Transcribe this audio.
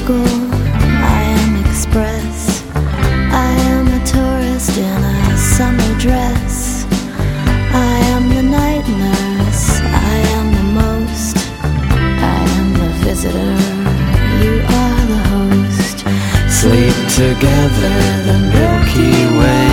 local, I am express. I am a tourist in a summer dress. I am the night nurse, I am the most. I am the visitor, you are the host. Sleep together, the Milky Way.